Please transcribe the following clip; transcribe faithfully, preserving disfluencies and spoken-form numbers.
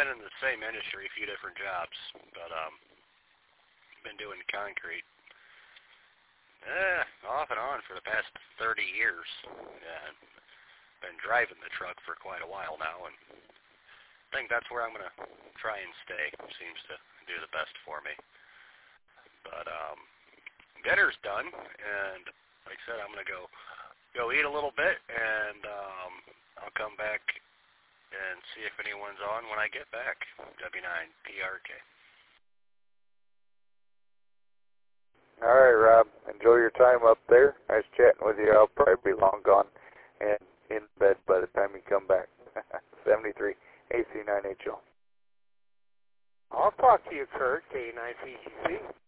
been in the same industry, a few different jobs, but um, been doing concrete eh, off and on for the past thirty years. And been driving the truck for quite a while now, and I think that's where I'm going to try and stay. Seems to do the best for me. But um, dinner's done, and like I said, I'm going to go go eat a little bit, and um, I'll come back and see if anyone's on when I get back. W nine P R K. All right, Rob. Enjoy your time up there. Nice chatting with you. I'll probably be long gone and in bed by the time you come back. seventy-three A C nine H L. I'll talk to you, Kurt, K nine P C C.